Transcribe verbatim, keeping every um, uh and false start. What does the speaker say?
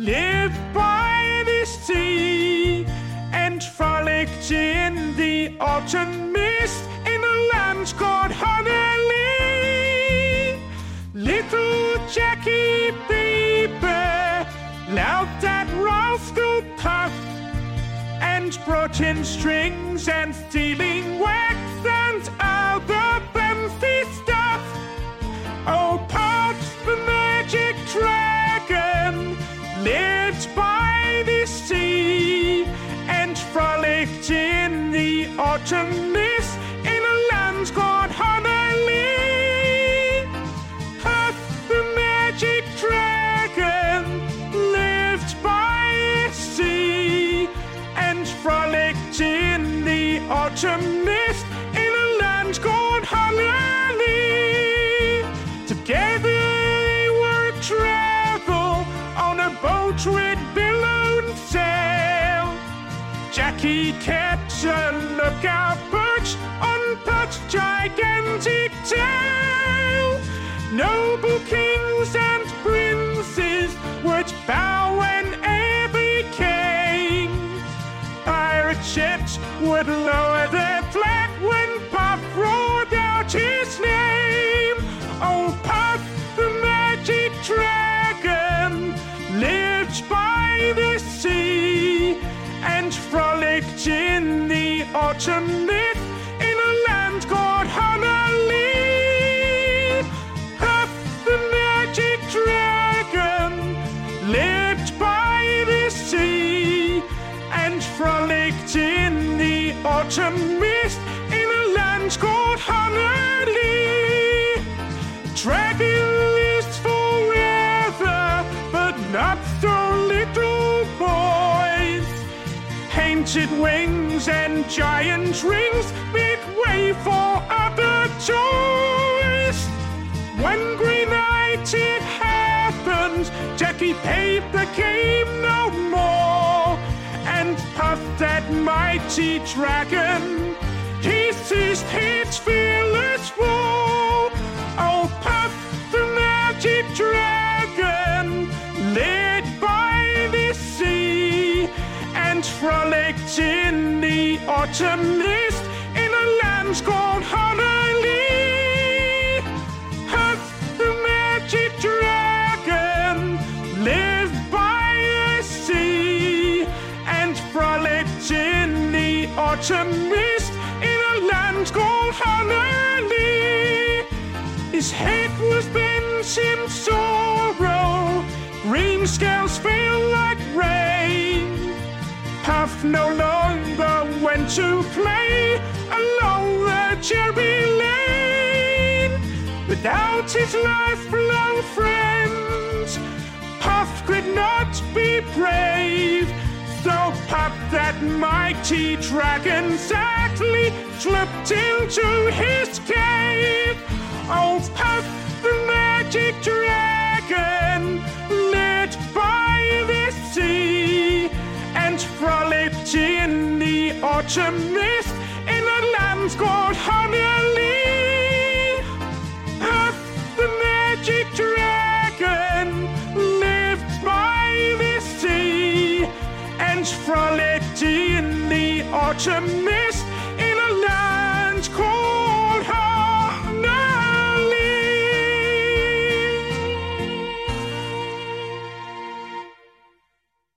lived by the sea and frolicked in the autumn mist in a land called Honolulu. Little Jackie Beaver loved that rascal Puff and brought in strings and sealing wax and other fancy stuff. Oh, Puff the magic dragon lived by the sea and frolicked in the autumn mist in a land called Honolulu. Puff the magic dragon lived by the sea and frolicked in the autumn mist in a land called Honolulu. Together they were travel on a boat with billow and sail. Jackie kept a lookout perch on Puff's gigantic tail. Noble kings and princes would bow whenever he came. Pirate ships would lower their flag when Puff roared out his name. Oh, Puff the magic dragon lived by the sea and frolicked in the autumn mist in a land called Honolulu. Puff the magic dragon lived by the sea and frolicked in the autumn mist in a land called Honolulu. Dragon lives forever, but not so little boys. Painted wings and giant rings make way for other toys. One green night it happened, Jackie Paper came no more, and Puff that mighty dragon, he ceased his fearless war. Oh, Puff the magic dragon, led by the sea and frolicked in the autumn mist in a land called Honolulu. Puff the magic dragon lived by the sea and frolicked in the autumn mist in a land called Honolulu. His head was bent in sorrow, green scales fell like rain. Puff no longer went to play along the cherry lane. Without his lifelong friends, Puff could not be brave. So Puff that mighty dragon sadly slipped into his cave. Oh, Puff the magic dragon, led by the sea and frolicked in the autumn mist in a land called Honolulu. Puff the magic dragon lived by the sea and frolicked in the autumn mist